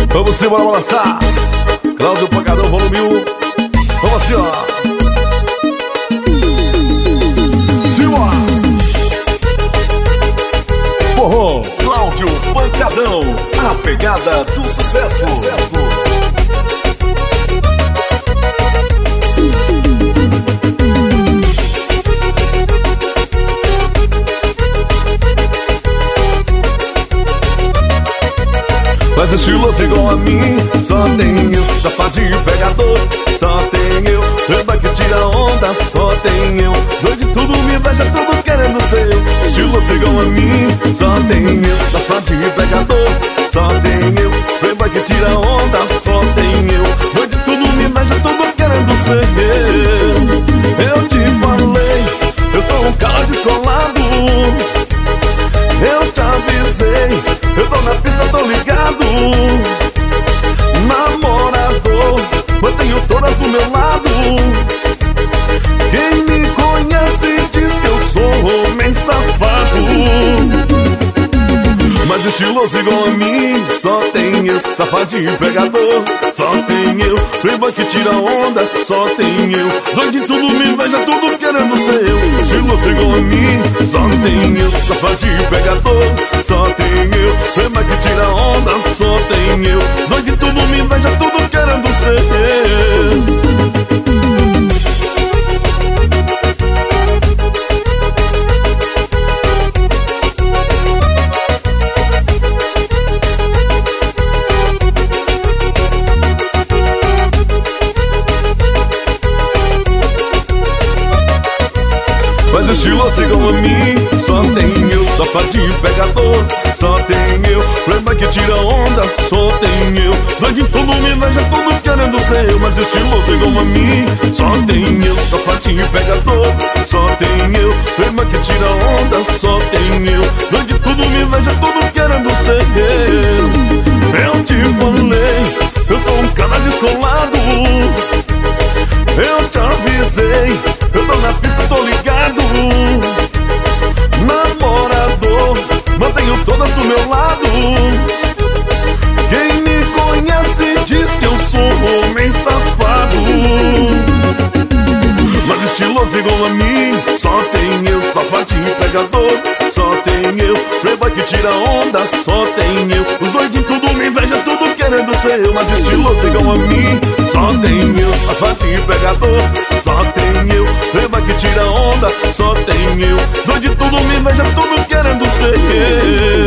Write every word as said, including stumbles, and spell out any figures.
Vamos embora balançar. Cláudio Pancadão, volume um. Vamos assim, ó. Silva Forró, Cláudio Pancadão, a pegada do sucesso. Mas estilos igual a mim, só tem eu, safadinho pegador, só tem eu, lembra que tira onda, só tem eu, doido de tudo, me inveja tudo querendo ser eu. Estilos igual a mim, só tem eu, safadinho pegador, só tem eu, lembra que tira onda, só tem eu, doido de tudo, me inveja tudo querendo ser eu. Eu te falei, eu sou um cara descolado, eu te avisei, eu tô na pista, tô ligado. Namorador, mantenho todas do meu lado. Quem me conhece diz que eu sou homem safado. Mas estiloso igual a mim, só tem eu, safadinho pegador, só tem eu, prima que tira onda, só tem eu, doido de tudo, me inveja tudo querendo ser eu. Estiloso igual a mim, só tem eu, safadinho pegador, só tem eu, prima que tira onda, só tem eu, doido de tudo, me inveja tudo querendo ser eu. Mas estiloso igual a mim, só tem eu, safadinho pegador, só tem eu, lembra que tira onda, só tem eu, doido em tudo, me inveja tudo querendo ser eu. Mas estiloso igual a mim, só tem eu, safadinho pegador, só tem eu, lembra que tira onda, só tem eu, doido em tudo, me inveja tudo querendo ser eu. Eu te falei, eu sou um cara descolado, eu te avisei, eu tô na pista, tô ligado. Namorador, mantenho todas do meu lado. Quem me conhece diz que eu sou homem safado. Mas estiloso igual a mim, só tem eu, safadinho pegador, só tem eu, lembra que tira onda, só tem eu, os dois de tudo, me inveja tudo querendo ser eu. Mas estiloso igual a mim, só tem eu, safadinho pegador, só tem eu, lembra que tira onda, só tem eu, doido de tudo, me inveja tudo querendo ser eu.